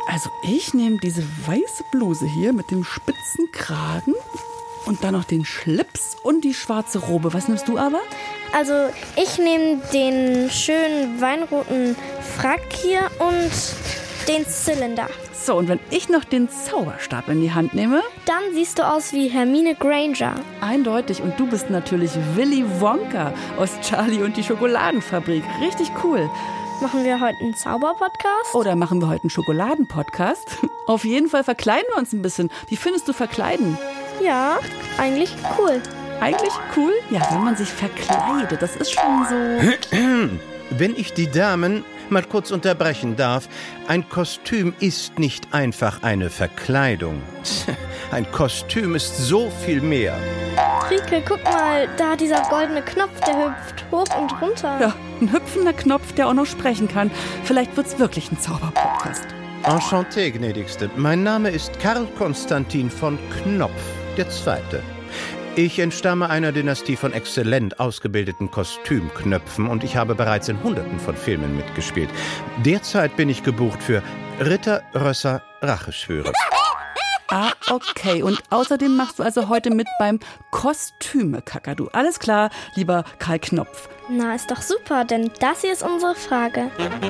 Also ich nehme diese weiße Bluse hier mit dem spitzen Kragen und dann noch den Schlips und die schwarze Robe. Was nimmst du aber? Also ich nehme den schönen weinroten Frack hier und den Zylinder. So, und wenn ich noch den Zauberstab in die Hand nehme? Dann siehst du aus wie Hermine Granger. Eindeutig. Und du bist natürlich Willy Wonka aus Charlie und die Schokoladenfabrik. Richtig cool. Machen wir heute einen Zauberpodcast? Oder machen wir heute einen Schokoladenpodcast? Auf jeden Fall verkleiden wir uns ein bisschen. Wie findest du verkleiden? Ja, eigentlich cool. Eigentlich cool? Ja, wenn man sich verkleidet. Das ist schon so... Wenn ich die Damen mal kurz unterbrechen darf. Ein Kostüm ist nicht einfach eine Verkleidung. Ein Kostüm ist so viel mehr. Rike, guck mal, da dieser goldene Knopf, der hüpft hoch und runter. Ja, ein hüpfender Knopf, der auch noch sprechen kann. Vielleicht wird's wirklich ein Zauberpodcast. Enchanté, gnädigste. Mein Name ist Karl Konstantin von Knopf, der Zweite. Ich entstamme einer Dynastie von exzellent ausgebildeten Kostümknöpfen und ich habe bereits in Hunderten von Filmen mitgespielt. Derzeit bin ich gebucht für Ritter Rösser Racheschwüre. Ah, okay. Und außerdem machst du also heute mit beim Kostüme-Kakadu. Alles klar, lieber Karl Knopf. Na, ist doch super, denn das hier ist unsere Frage.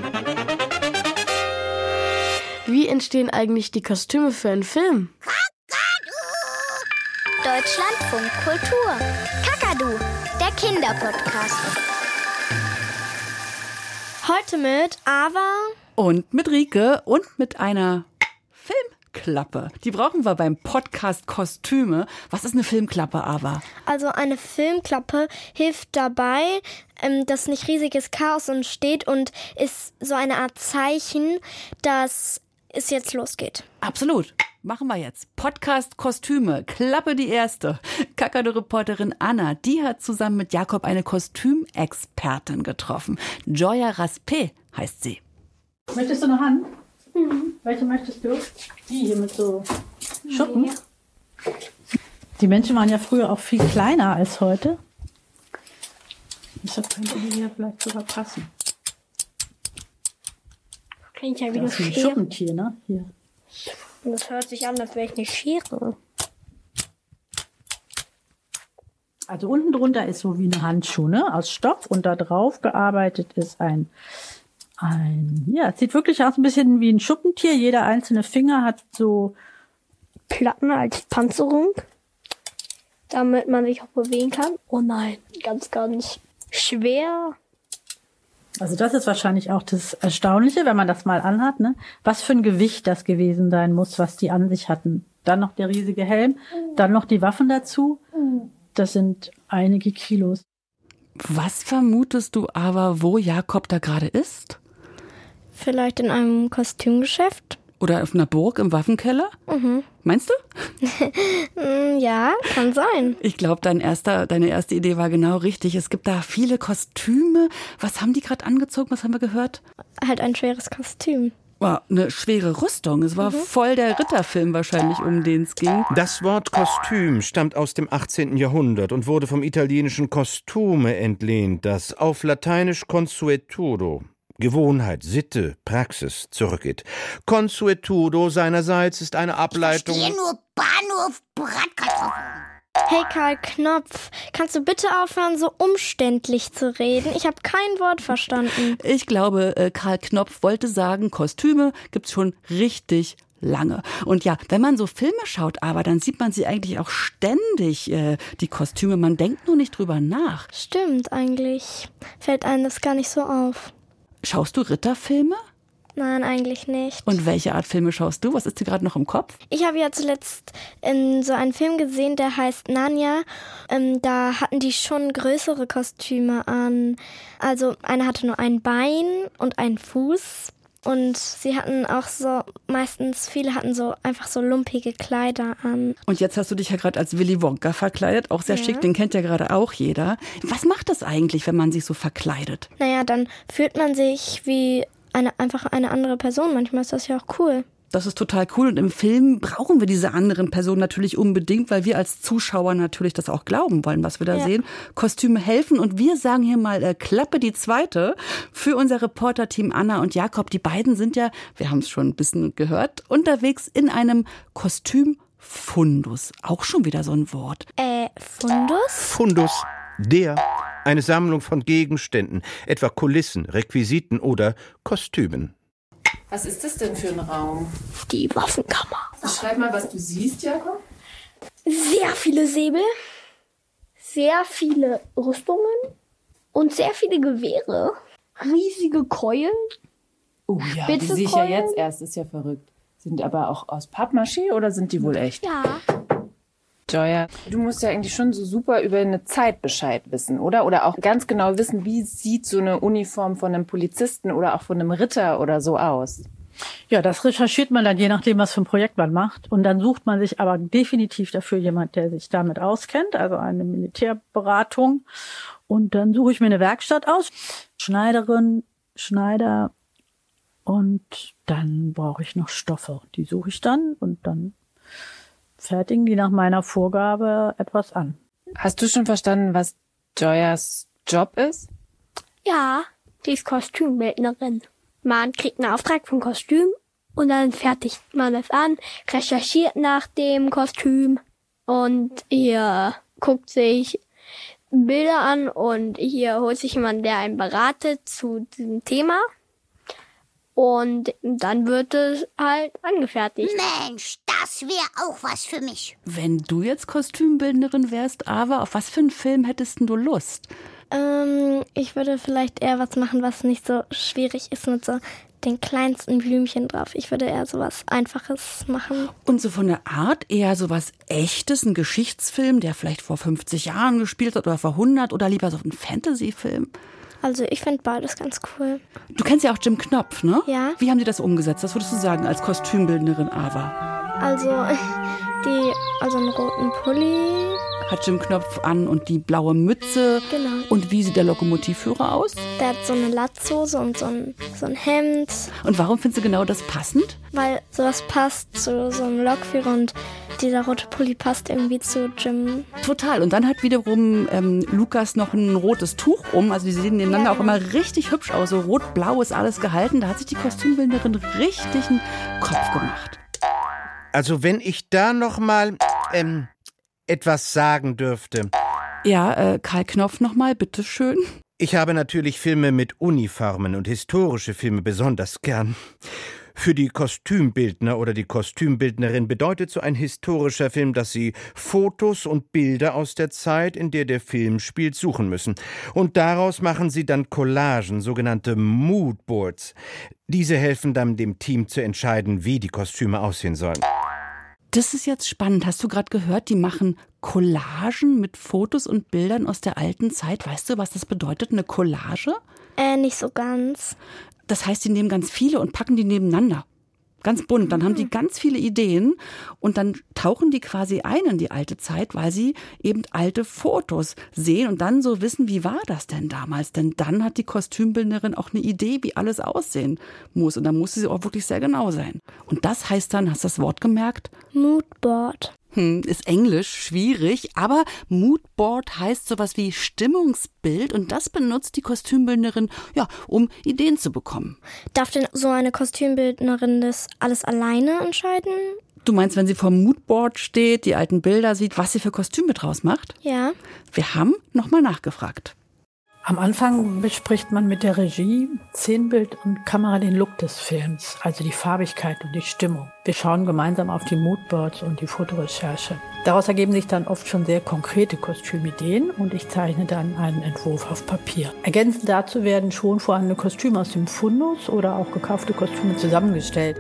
Wie entstehen eigentlich die Kostüme für einen Film? Deutschlandfunk Kultur. Kakadu, der Kinderpodcast. Heute mit Ava und mit Rike und mit einer Filmklappe. Die brauchen wir beim Podcast Kostüme. Was ist eine Filmklappe, Ava? Also eine Filmklappe hilft dabei, dass nicht riesiges Chaos entsteht und ist so eine Art Zeichen, dass es jetzt losgeht. Absolut. Machen wir jetzt. Podcast Kostüme. Klappe die erste. Kakadu-Reporterin Anna, die hat zusammen mit Jakob eine Kostümexpertin getroffen. Joya Raspe heißt sie. Möchtest du eine Hand? Welche möchtest du? Die hier mit so Schuppen. Ja. Die Menschen waren ja früher auch viel kleiner als heute. Deshalb könnte die hier vielleicht sogar passen. Klingt ja wie das ist ein Schuppentier, ne? Hier. Das hört sich an, als wäre ich eine Schere. Also unten drunter ist so wie eine Handschuh, ne? Aus Stoff und da drauf gearbeitet ist ja, es sieht wirklich aus ein bisschen wie ein Schuppentier. Jeder einzelne Finger hat so Platten als Panzerung, damit man sich auch bewegen kann. Oh nein, ganz, ganz schwer. Also das ist wahrscheinlich auch das Erstaunliche, wenn man das mal anhat, ne? Was für ein Gewicht das gewesen sein muss, was die an sich hatten. Dann noch der riesige Helm, dann noch die Waffen dazu. Das sind einige Kilos. Was vermutest du aber, wo Jakob da gerade ist? Vielleicht in einem Kostümgeschäft. Oder auf einer Burg im Waffenkeller? Mhm. Meinst du? Ja, kann sein. Ich glaube, deine erste Idee war genau richtig. Es gibt da viele Kostüme. Was haben die gerade angezogen? Was haben wir gehört? Halt ein schweres Kostüm. Wow, eine schwere Rüstung. Es war voll der Ritterfilm wahrscheinlich, um den es ging. Das Wort Kostüm stammt aus dem 18. Jahrhundert und wurde vom italienischen costume entlehnt, das auf Lateinisch consuetudo, Gewohnheit, Sitte, Praxis zurückgeht. Consuetudo seinerseits ist eine Ableitung... Ich verstehe nur Bahnhof Bratkartoffeln. Hey Karl Knopf, kannst du bitte aufhören, so umständlich zu reden? Ich habe kein Wort verstanden. Ich glaube, Karl Knopf wollte sagen, Kostüme gibt's schon richtig lange. Und ja, wenn man so Filme schaut, aber dann sieht man sie eigentlich auch ständig, die Kostüme. Man denkt nur nicht drüber nach. Stimmt eigentlich. Fällt einem das gar nicht so auf. Schaust du Ritterfilme? Nein, eigentlich nicht. Und welche Art Filme schaust du? Was ist dir gerade noch im Kopf? Ich habe ja zuletzt so einen Film gesehen, der heißt Narnia. Da hatten die schon größere Kostüme an. Also einer hatte nur ein Bein und einen Fuß. Und sie hatten auch so, viele hatten so einfach so lumpige Kleider an. Und jetzt hast du dich ja gerade als Willy Wonka verkleidet. Auch sehr schick, den kennt ja gerade auch jeder. Was macht das eigentlich, wenn man sich so verkleidet? Naja, dann fühlt man sich wie einfach eine andere Person. Manchmal ist das ja auch cool. Das ist total cool. Und im Film brauchen wir diese anderen Personen natürlich unbedingt, weil wir als Zuschauer natürlich das auch glauben wollen, was wir da sehen. Kostüme helfen. Und wir sagen hier mal Klappe die zweite für unser Reporterteam Anna und Jakob. Die beiden sind ja, wir haben es schon ein bisschen gehört, unterwegs in einem Kostümfundus. Auch schon wieder so ein Wort. Fundus? Fundus, eine Sammlung von Gegenständen, etwa Kulissen, Requisiten oder Kostümen. Was ist das denn für ein Raum? Die Waffenkammer. Beschreib mal, was du siehst, Jakob. Sehr viele Säbel, sehr viele Rüstungen und sehr viele Gewehre. Riesige Keulen. Oh ja, die sehe ich ja jetzt erst, ist ja verrückt. Sind aber auch aus Pappmaché oder sind die wohl echt? Ja. Joya, du musst ja eigentlich schon so super über eine Zeit Bescheid wissen, oder? Oder auch ganz genau wissen, wie sieht so eine Uniform von einem Polizisten oder auch von einem Ritter oder so aus? Ja, das recherchiert man dann je nachdem, was für ein Projekt man macht. Und dann sucht man sich aber definitiv dafür jemand, der sich damit auskennt, also eine Militärberatung. Und dann suche ich mir eine Werkstatt aus, Schneiderin, Schneider. Und dann brauche ich noch Stoffe. Die suche ich dann und dann fertigen die nach meiner Vorgabe etwas an. Hast du schon verstanden, was Joyas Job ist? Ja, die ist Kostümbildnerin. Man kriegt einen Auftrag vom Kostüm und dann fertigt man es an, recherchiert nach dem Kostüm und hier guckt sich Bilder an und hier holt sich jemand, der einen beratet zu diesem Thema. Und dann wird es halt angefertigt. Mensch, das wäre auch was für mich. Wenn du jetzt Kostümbildnerin wärst, Ava, auf was für einen Film hättest denn du Lust? Ich würde vielleicht eher was machen, was nicht so schwierig ist mit so den kleinsten Blümchen drauf. Ich würde eher so was Einfaches machen. Und so von der Art eher so was Echtes, ein Geschichtsfilm, der vielleicht vor 50 Jahren gespielt hat oder vor 100 oder lieber so ein Fantasy-Film? Also ich finde beides ganz cool. Du kennst ja auch Jim Knopf, ne? Ja. Wie haben die das umgesetzt? Was würdest du sagen als Kostümbildnerin Ava? Also einen roten Pulli. Hat Jim Knopf an und die blaue Mütze. Genau. Und wie sieht der Lokomotivführer aus? Der hat so eine Latzhose und so ein Hemd. Und warum findest du genau das passend? Weil sowas passt zu so einem Lokführer und dieser rote Pulli passt irgendwie zu Jim. Total. Und dann hat wiederum Lukas noch ein rotes Tuch um. Also die sehen nebeneinander auch immer richtig hübsch aus. So rot-blau ist alles gehalten. Da hat sich die Kostümbildnerin richtig einen Kopf gemacht. Also wenn ich da noch mal etwas sagen dürfte. Ja, Karl Knopf noch mal, bitteschön. Ich habe natürlich Filme mit Uniformen und historische Filme besonders gern. Für die Kostümbildner oder die Kostümbildnerin bedeutet so ein historischer Film, dass sie Fotos und Bilder aus der Zeit, in der der Film spielt, suchen müssen. Und daraus machen sie dann Collagen, sogenannte Moodboards. Diese helfen dann dem Team zu entscheiden, wie die Kostüme aussehen sollen. Das ist jetzt spannend. Hast du gerade gehört, die machen Collagen mit Fotos und Bildern aus der alten Zeit. Weißt du, was das bedeutet, eine Collage? Nicht so ganz. Das heißt, die nehmen ganz viele und packen die nebeneinander. Ganz bunt. Dann haben die ganz viele Ideen und dann tauchen die quasi ein in die alte Zeit, weil sie eben alte Fotos sehen und dann so wissen, wie war das denn damals? Denn dann hat die Kostümbildnerin auch eine Idee, wie alles aussehen muss. Und dann muss sie auch wirklich sehr genau sein. Und das heißt dann, hast du das Wort gemerkt? Moodboard. Ist Englisch, schwierig, aber Moodboard heißt sowas wie Stimmungsbild und das benutzt die Kostümbildnerin, ja, um Ideen zu bekommen. Darf denn so eine Kostümbildnerin das alles alleine entscheiden? Du meinst, wenn sie vor dem Moodboard steht, die alten Bilder sieht, was sie für Kostüme draus macht? Ja. Wir haben nochmal nachgefragt. Am Anfang bespricht man mit der Regie, Szenenbild und Kamera den Look des Films, also die Farbigkeit und die Stimmung. Wir schauen gemeinsam auf die Moodboards und die Fotorecherche. Daraus ergeben sich dann oft schon sehr konkrete Kostümideen und ich zeichne dann einen Entwurf auf Papier. Ergänzend dazu werden schon vorhandene Kostüme aus dem Fundus oder auch gekaufte Kostüme zusammengestellt.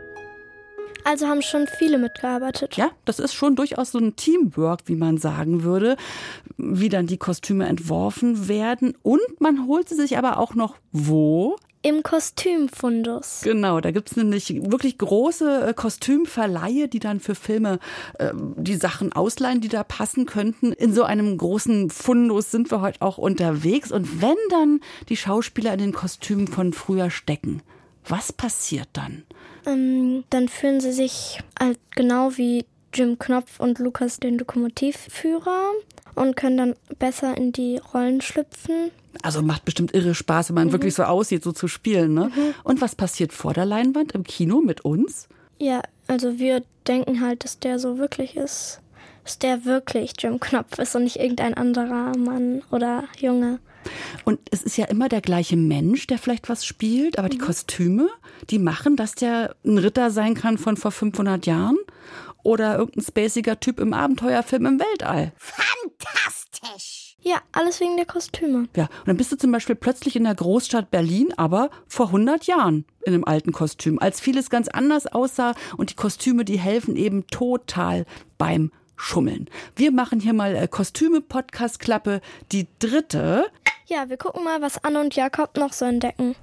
Also haben schon viele mitgearbeitet. Ja, das ist schon durchaus so ein Teamwork, wie man sagen würde, wie dann die Kostüme entworfen werden. Und man holt sie sich aber auch noch wo? Im Kostümfundus. Genau, da gibt's nämlich wirklich große Kostümverleihe, die dann für Filme die Sachen ausleihen, die da passen könnten. In so einem großen Fundus sind wir heute auch unterwegs. Und wenn dann die Schauspieler in den Kostümen von früher stecken, Was passiert dann? Dann fühlen sie sich halt genau wie Jim Knopf und Lukas, den Lokomotivführer, und können dann besser in die Rollen schlüpfen. Also macht bestimmt irre Spaß, wenn man wirklich so aussieht, so zu spielen, ne? Und was passiert vor der Leinwand im Kino mit uns? Ja, also wir denken halt, dass der so wirklich ist. Dass der wirklich Jim Knopf ist und nicht irgendein anderer Mann oder Junge. Und es ist ja immer der gleiche Mensch, der vielleicht was spielt, aber die Kostüme, die machen, dass der ein Ritter sein kann von vor 500 Jahren oder irgendein spaciger Typ im Abenteuerfilm im Weltall. Fantastisch! Ja, alles wegen der Kostüme. Ja, und dann bist du zum Beispiel plötzlich in der Großstadt Berlin, aber vor 100 Jahren in einem alten Kostüm, als vieles ganz anders aussah und die Kostüme, die helfen eben total beim Schummeln. Wir machen hier mal Kostüme-Podcast-Klappe, die 3. Ja, wir gucken mal, was Anne und Jakob noch so entdecken.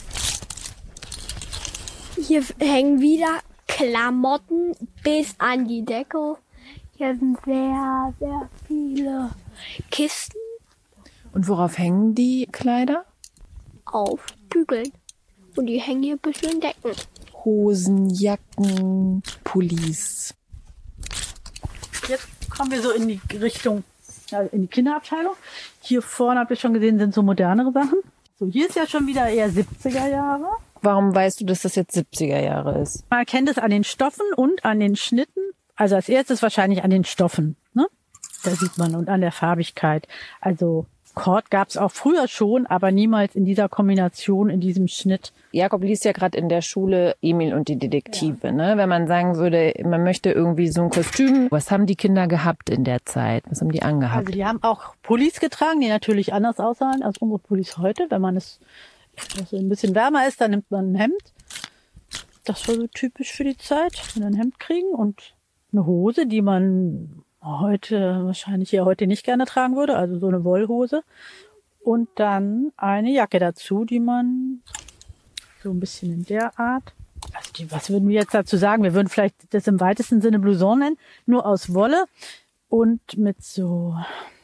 Hier hängen wieder Klamotten bis an die Decke. Hier sind sehr, sehr viele Kisten Und worauf hängen die Kleider? auf Bügeln. Und die hängen hier bis in Decken. Hosen, Jacken, Pullis. Jetzt kommen wir so in die Richtung, in die Kinderabteilung. Hier vorne, habt ihr schon gesehen, sind so modernere Sachen. So, hier ist ja schon wieder eher 70er Jahre. Warum weißt du, dass das jetzt 70er Jahre ist? Man erkennt es an den Stoffen und an den Schnitten. Also als erstes wahrscheinlich an den Stoffen, ne? Da sieht man, und an der Farbigkeit. Also Kord gab es auch früher schon, aber niemals in dieser Kombination, in diesem Schnitt. Jakob liest ja gerade in der Schule Emil und die Detektive. Ja. Ne? Wenn man sagen würde, man möchte irgendwie so ein Kostüm, was haben die Kinder gehabt in der Zeit? Was haben die angehabt? Also die haben auch Pullis getragen, die natürlich anders aussahen als unsere Pullis heute. Wenn man es so ein bisschen wärmer ist, dann nimmt man ein Hemd. Das war so typisch für die Zeit. Und ein Hemd kriegen und eine Hose, die man heute nicht gerne tragen würde, also so eine Wollhose. Und dann eine Jacke dazu, die man so ein bisschen in der Art, also was würden wir jetzt dazu sagen? Wir würden vielleicht das im weitesten Sinne Blouson nennen, nur aus Wolle und mit so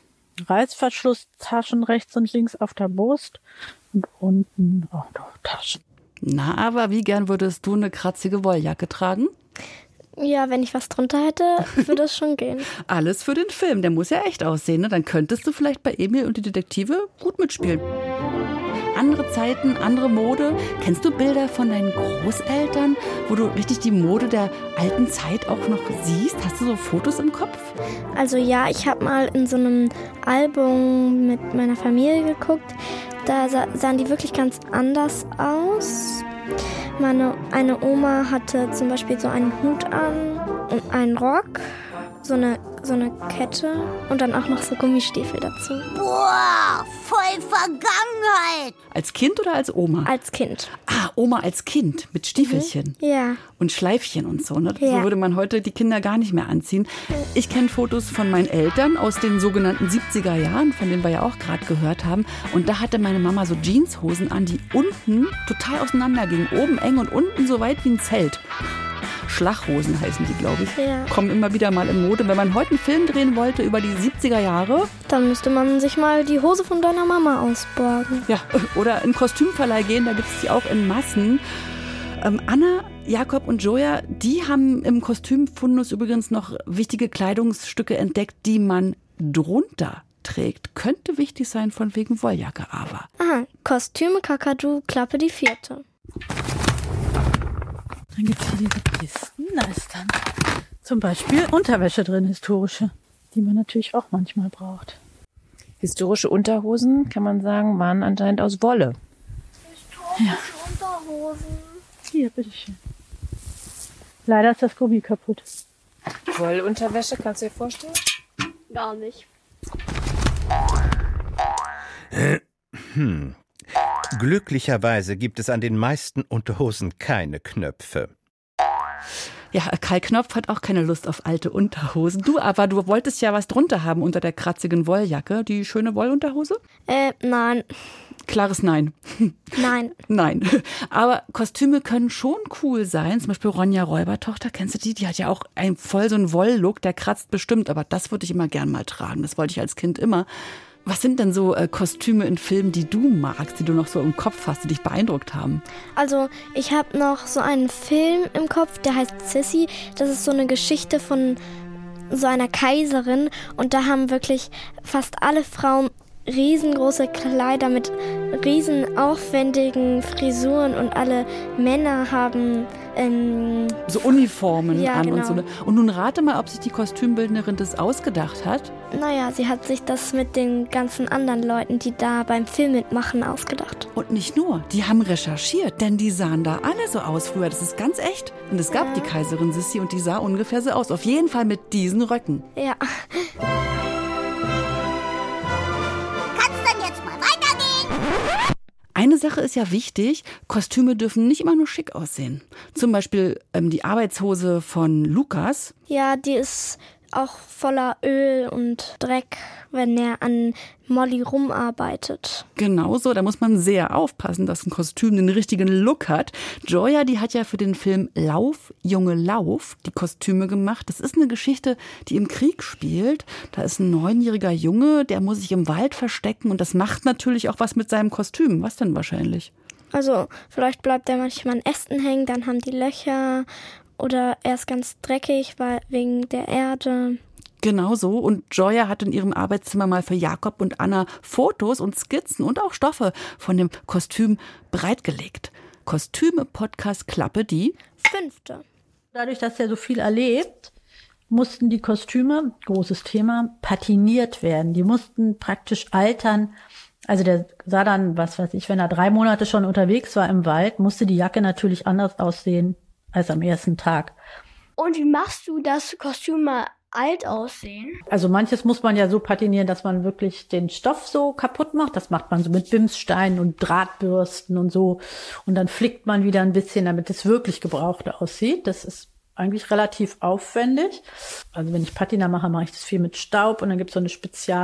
Reißverschlusstaschen rechts und links auf der Brust und unten auch noch Taschen. Na, aber wie gern würdest du eine kratzige Wolljacke tragen? Ja, wenn ich was drunter hätte, würde es schon gehen. Alles für den Film, der muss ja echt aussehen, ne? Dann könntest du vielleicht bei Emil und die Detektive gut mitspielen. Andere Zeiten, andere Mode. Kennst du Bilder von deinen Großeltern, wo du richtig die Mode der alten Zeit auch noch siehst? Hast du so Fotos im Kopf? Also ja, ich habe mal in so einem Album mit meiner Familie geguckt. Da sahen die wirklich ganz anders aus. Eine Oma hatte zum Beispiel so einen Hut an und einen Rock, so eine Kette und dann auch noch so Gummistiefel dazu. Boah, voll Vergangenheit. Als Kind oder als Oma? Als Kind. Ah, Oma als Kind mit Stiefelchen. Ja. Und Schleifchen und so. Ne? Ja. So würde man heute die Kinder gar nicht mehr anziehen. Ich kenne Fotos von meinen Eltern aus den sogenannten 70er Jahren, von denen wir ja auch gerade gehört haben. Und da hatte meine Mama so Jeanshosen an, die unten total auseinander gingen. Oben eng und unten so weit wie ein Zelt. Schlaghosen heißen die, glaube ich. Ja. Kommen immer wieder mal in Mode. Wenn man heute einen Film drehen wollte über die 70er Jahre. Dann müsste man sich mal die Hose von deiner Mama ausborgen. Ja, oder in Kostümverleih gehen, da gibt es die auch in Massen. Anna, Jakob und Joja, die haben im Kostümfundus übrigens noch wichtige Kleidungsstücke entdeckt, die man drunter trägt. Könnte wichtig sein von wegen Wolljacke, aber. Aha, Kostüme, Kakadu, Klappe die 4. Dann gibt es hier diese Kisten, da ist dann zum Beispiel Unterwäsche drin, historische, die man natürlich auch manchmal braucht. Historische Unterhosen, kann man sagen, waren anscheinend aus Wolle. Historische Unterhosen. Hier, bitteschön. Leider ist das Gummi kaputt. Wollunterwäsche, kannst du dir vorstellen? Gar nicht. Glücklicherweise gibt es an den meisten Unterhosen keine Knöpfe. Ja, Kai Knopf hat auch keine Lust auf alte Unterhosen. Du wolltest ja was drunter haben unter der kratzigen Wolljacke. Die schöne Wollunterhose? Nein. Klares Nein. Nein. Nein. Aber Kostüme können schon cool sein. Zum Beispiel Ronja Räubertochter, kennst du die? Die hat ja auch voll so einen Wolllook, der kratzt bestimmt. Aber das würde ich immer gern mal tragen. Das wollte ich als Kind immer. Was sind denn so Kostüme in Filmen, die du magst, die du noch so im Kopf hast, die dich beeindruckt haben? Also ich habe noch so einen Film im Kopf, der heißt Sissy. Das ist so eine Geschichte von so einer Kaiserin und da haben wirklich fast alle Frauen riesengroße Kleider mit riesen aufwendigen Frisuren und alle Männer haben so Uniformen ja, an genau. und so. Und nun rate mal, ob sich die Kostümbildnerin das ausgedacht hat. Naja, sie hat sich das mit den ganzen anderen Leuten, die da beim Film mitmachen, ausgedacht. Und nicht nur, die haben recherchiert, denn die sahen da alle so aus früher. Das ist ganz echt. Und es gab die Kaiserin Sissi und die sah ungefähr so aus. Auf jeden Fall mit diesen Röcken. Ja. Eine Sache ist ja wichtig, Kostüme dürfen nicht immer nur schick aussehen. Zum Beispiel die Arbeitshose von Lukas. Ja, die ist auch voller Öl und Dreck, wenn er an Molly rumarbeitet. Genauso, da muss man sehr aufpassen, dass ein Kostüm den richtigen Look hat. Joya, die hat ja für den Film Lauf, Junge, Lauf die Kostüme gemacht. Das ist eine Geschichte, die im Krieg spielt. Da ist ein 9-jähriger Junge, der muss sich im Wald verstecken und das macht natürlich auch was mit seinem Kostüm. Was denn wahrscheinlich? Also vielleicht bleibt er manchmal an Ästen hängen, dann haben die Löcher oder er ist ganz dreckig, weil wegen der Erde. Genau so. Und Joya hat in ihrem Arbeitszimmer mal für Jakob und Anna Fotos und Skizzen und auch Stoffe von dem Kostüm bereitgelegt. Kostüme-Podcast Klappe, die 5. Dadurch, dass er so viel erlebt, mussten die Kostüme, großes Thema, patiniert werden. Die mussten praktisch altern. Also der sah dann, was weiß ich, wenn er 3 Monate schon unterwegs war im Wald, musste die Jacke natürlich anders aussehen als am ersten Tag. Und wie machst du das Kostüm mal alt aussehen? Also manches muss man ja so patinieren, dass man wirklich den Stoff so kaputt macht. Das macht man so mit Bimssteinen und Drahtbürsten und so. Und dann flickt man wieder ein bisschen, damit es wirklich gebraucht aussieht. Das ist eigentlich relativ aufwendig. Also wenn ich Patina mache, mache ich das viel mit Staub. Und dann gibt es so eine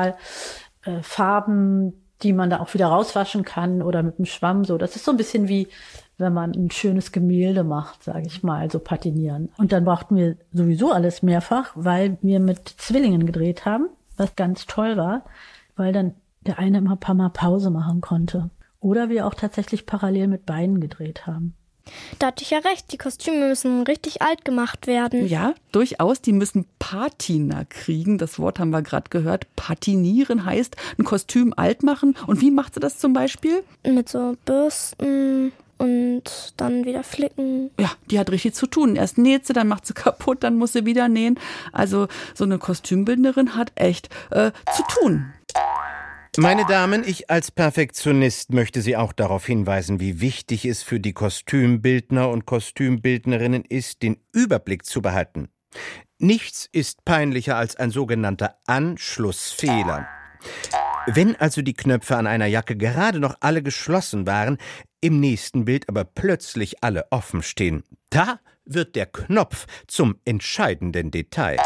Spezialfarben, die man da auch wieder rauswaschen kann oder mit dem Schwamm so. Das ist so ein bisschen wie, wenn man ein schönes Gemälde macht, sage ich mal, also patinieren. Und dann brauchten wir sowieso alles mehrfach, weil wir mit Zwillingen gedreht haben, was ganz toll war, weil dann der eine immer ein paar Mal Pause machen konnte. Oder wir auch tatsächlich parallel mit beiden gedreht haben. Da hatte ich ja recht, die Kostüme müssen richtig alt gemacht werden. Ja, durchaus, die müssen Patina kriegen. Das Wort haben wir gerade gehört. Patinieren heißt ein Kostüm alt machen. Und wie macht sie das zum Beispiel? Mit so Bürsten und dann wieder flicken. Ja, die hat richtig zu tun. Erst näht sie, dann macht sie kaputt, dann muss sie wieder nähen. Also so eine Kostümbildnerin hat echt zu tun. Meine Damen, ich als Perfektionist möchte Sie auch darauf hinweisen, wie wichtig es für die Kostümbildner und Kostümbildnerinnen ist, den Überblick zu behalten. Nichts ist peinlicher als ein sogenannter Anschlussfehler. Wenn also die Knöpfe an einer Jacke gerade noch alle geschlossen waren, im nächsten Bild aber plötzlich alle offen stehen, da wird der Knopf zum entscheidenden Detail.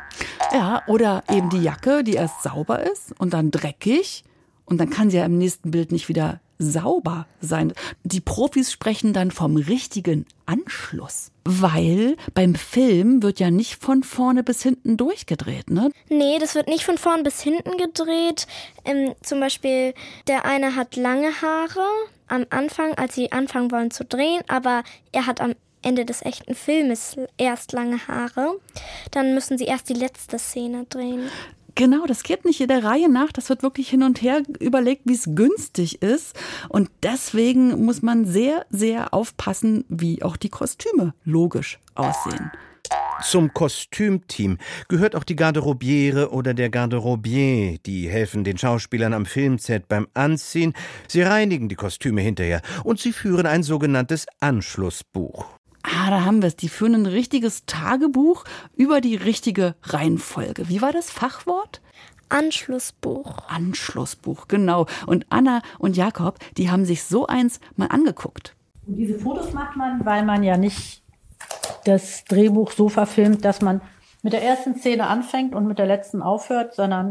Ja, oder eben die Jacke, die erst sauber ist und dann dreckig und dann kann sie ja im nächsten Bild nicht wieder sauber sein. Die Profis sprechen dann vom richtigen Anschluss, weil beim Film wird ja nicht von vorne bis hinten durchgedreht, ne? Nee, das wird nicht von vorn bis hinten gedreht. Zum Beispiel, der eine hat lange Haare am Anfang, als sie anfangen wollen zu drehen, aber er hat am Ende des echten Filmes erst lange Haare. Dann müssen sie erst die letzte Szene drehen. Genau, das geht nicht in der Reihe nach. Das wird wirklich hin und her überlegt, wie es günstig ist. Und deswegen muss man sehr, sehr aufpassen, wie auch die Kostüme logisch aussehen. Zum Kostümteam gehört auch die Garderobiere oder der Garderobier. Die helfen den Schauspielern am Filmset beim Anziehen. Sie reinigen die Kostüme hinterher und sie führen ein sogenanntes Anschlussbuch. Ah, da haben wir es. Die führen ein richtiges Tagebuch über die richtige Reihenfolge. Wie war das Fachwort? Anschlussbuch. Anschlussbuch, genau. Und Anna und Jakob, die haben sich so eins mal angeguckt. Und diese Fotos macht man, weil man ja nicht das Drehbuch so verfilmt, dass man mit der ersten Szene anfängt und mit der letzten aufhört, sondern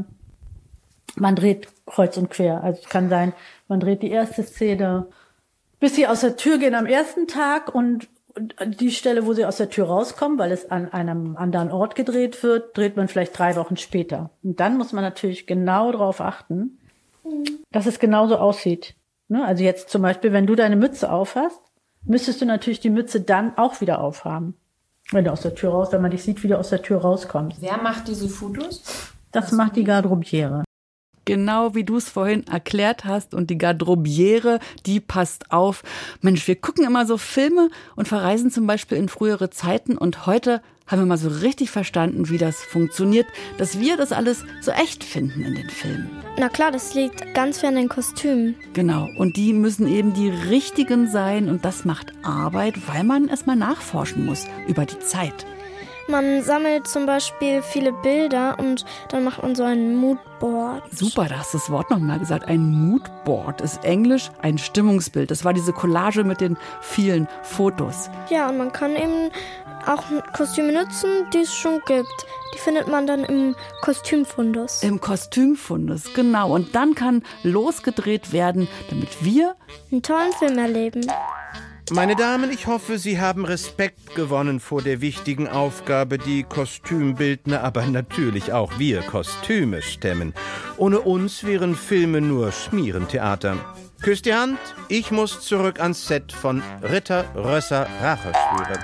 man dreht kreuz und quer. Also es kann sein, man dreht die erste Szene, bis sie aus der Tür gehen am ersten Tag und die Stelle, wo sie aus der Tür rauskommen, weil es an einem anderen Ort gedreht wird, dreht man vielleicht 3 Wochen später. Und dann muss man natürlich genau darauf achten, dass es genauso aussieht. Ne? Also jetzt zum Beispiel, wenn du deine Mütze aufhast, müsstest du natürlich die Mütze dann auch wieder aufhaben. Wenn du aus der Tür raus, wenn man dich sieht, wie du aus der Tür rauskommst. Wer macht diese Fotos? Das macht die Garderobiere. Genau wie du es vorhin erklärt hast. Und die Garderobiere, die passt auf. Mensch, wir gucken immer so Filme und verreisen zum Beispiel in frühere Zeiten. Und heute haben wir mal so richtig verstanden, wie das funktioniert, dass wir das alles so echt finden in den Filmen. Na klar, das liegt ganz viel an den Kostümen. Genau, und die müssen eben die richtigen sein. Und das macht Arbeit, weil man erstmal nachforschen muss über die Zeit. Man sammelt zum Beispiel viele Bilder und dann macht man so ein Moodboard. Super, da hast du das Wort nochmal gesagt. Ein Moodboard ist Englisch ein Stimmungsbild. Das war diese Collage mit den vielen Fotos. Ja, und man kann eben auch Kostüme nutzen, die es schon gibt. Die findet man dann im Kostümfundus. Im Kostümfundus, genau. Und dann kann losgedreht werden, damit wir einen tollen Film erleben. Meine Damen, ich hoffe, Sie haben Respekt gewonnen vor der wichtigen Aufgabe, die Kostümbildner, aber natürlich auch wir Kostüme stemmen. Ohne uns wären Filme nur Schmierentheater. Küsst die Hand, ich muss zurück ans Set von Ritter Rösser Racheschwüre.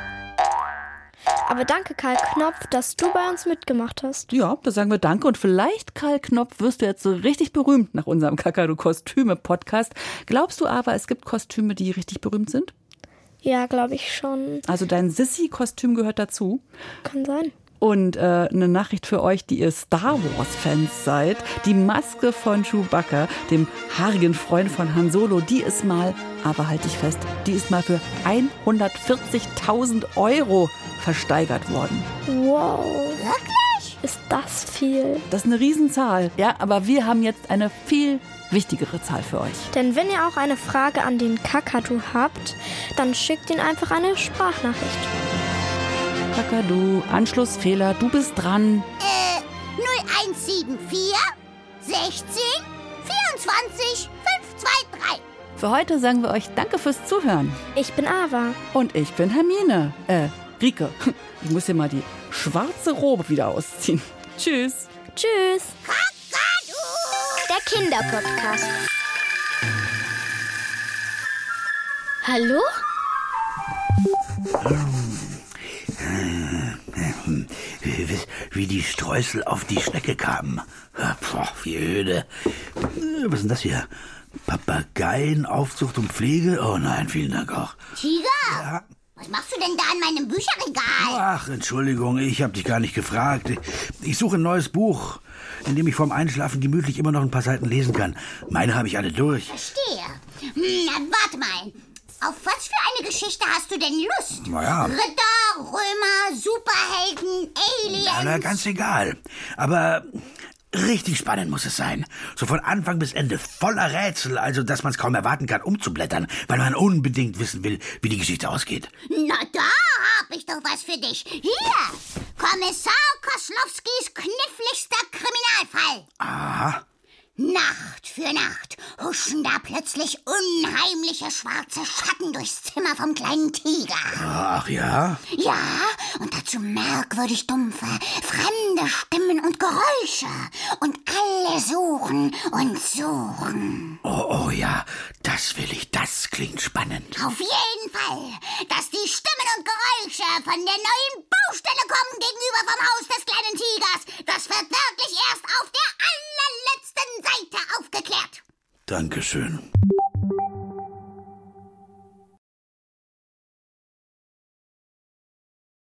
Aber danke, Karl Knopf, dass du bei uns mitgemacht hast. Ja, da sagen wir danke. Und vielleicht, Karl Knopf, wirst du jetzt so richtig berühmt nach unserem Kakadu-Kostüme-Podcast. Glaubst du aber, es gibt Kostüme, die richtig berühmt sind? Ja, glaube ich schon. Also dein Sissy-Kostüm gehört dazu? Kann sein. Und eine Nachricht für euch, die ihr Star Wars-Fans seid. Die Maske von Chewbacca, dem haarigen Freund von Han Solo, die ist mal, aber halt dich fest, die ist mal für 140.000 € versteigert worden. Wow. Wirklich? Ist das viel? Das ist eine Riesenzahl. Ja, aber wir haben jetzt eine viel wichtigere Zahl für euch. Denn wenn ihr auch eine Frage an den Kakadu habt, dann schickt ihn einfach eine Sprachnachricht. Kakadu, Anschlussfehler, du bist dran. 0174 16 24 523. Für heute sagen wir euch Danke fürs Zuhören. Ich bin Ava. Und ich bin Hermine. Rike. Ich muss hier mal die schwarze Robe wieder ausziehen. Tschüss. Tschüss. Der Kinderpodcast. Hallo? Wie die Streusel auf die Schnecke kamen. Boah, wie öde. Was ist denn das hier? Papageienaufzucht und Pflege? Oh nein, vielen Dank auch. Tiger? Ja. Was machst du denn da in meinem Bücherregal? Ach, Entschuldigung, ich habe dich gar nicht gefragt. Ich suche ein neues Buch, in dem ich vorm Einschlafen gemütlich immer noch ein paar Seiten lesen kann. Meine habe ich alle durch. Verstehe. Warte mal. Auf was für eine Geschichte hast du denn Lust? Naja. Ritter, Römer, Superhelden, Aliens? Na, ganz egal. Aber richtig spannend muss es sein. So von Anfang bis Ende voller Rätsel, also dass man es kaum erwarten kann, umzublättern, weil man unbedingt wissen will, wie die Geschichte ausgeht. Na, da hab ich doch was für dich. Hier, Kommissar Koslowskis kniffligster Kriminalfall. Aha. Nacht für Nacht huschen da plötzlich unheimliche schwarze Schatten durchs Zimmer vom kleinen Tiger. Ach ja? Ja, und dazu merkwürdig dumpfe, fremde Stimmen und Geräusche. Und alle suchen und suchen. Oh ja, das will ich, das klingt spannend. Auf jeden Fall, dass die Stimmen und Geräusche von der neuen Baustelle kommen gegenüber vom Haus des kleinen Tigers, das wird wirklich erst auf der allerletzten Seite aufgeklärt. Dankeschön.